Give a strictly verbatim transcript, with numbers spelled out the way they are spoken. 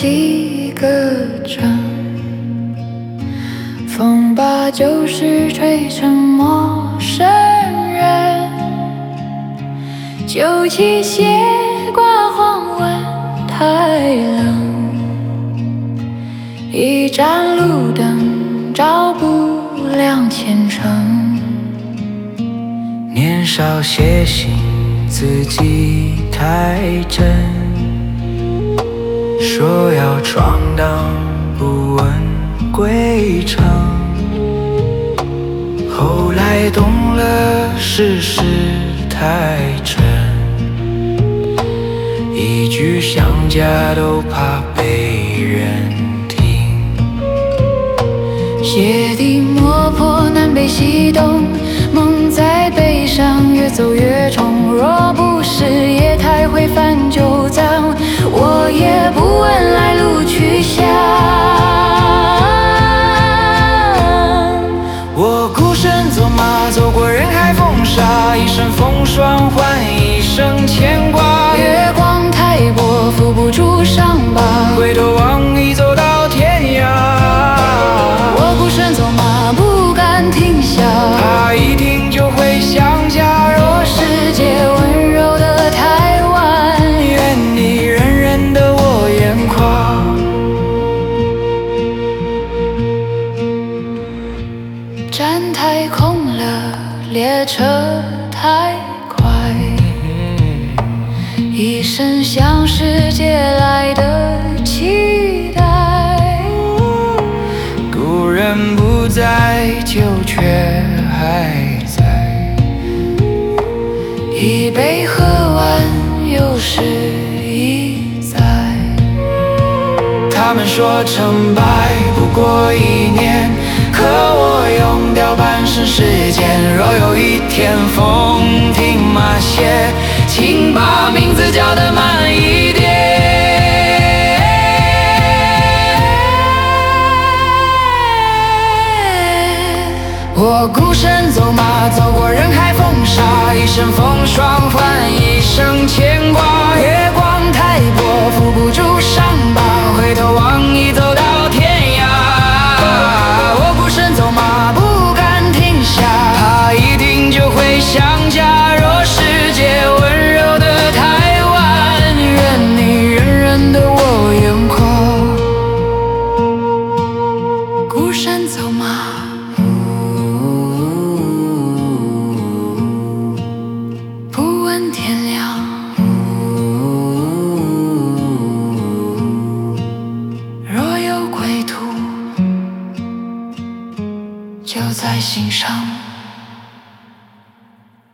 几个阵，风把旧事吹成陌生人，旧器械挂黄昏太冷，一盏路灯照不亮前程。 年少写信自己太真，说要闯荡不问归程，后来懂了世事太真，一句想家都怕被人听。 鞋底磨破南北西东，梦在背上越走越重，若不是夜太灰翻旧账，我也不问来路去向。 我孤身走马，走过人海风沙，一生风霜换一生牵挂。 月光太薄，扶不住伤疤， 回头望已走到天涯。 我孤身走马，不敢停下， 怕一停就会想家。若世界温柔的台湾， 愿你人人的我眼眶。 站太空了，列车太快，一生向世界来的期待。 故人不在，酒却还在， 一杯喝完，又是一载。 他们说成败不过一念，可我用掉半生时间。若有一天风停马歇，请把名字叫得慢一点。我孤身走马，走过人海风沙，一生风霜换一生牵挂。月光太薄，扶不住伤疤，回头望已走到天涯。我孤身走马，不敢停下，怕一停就会想家。若世界温柔的台湾，愿你人人的我眼眶。 孤身走马，不问天亮，若有归途，就在心上。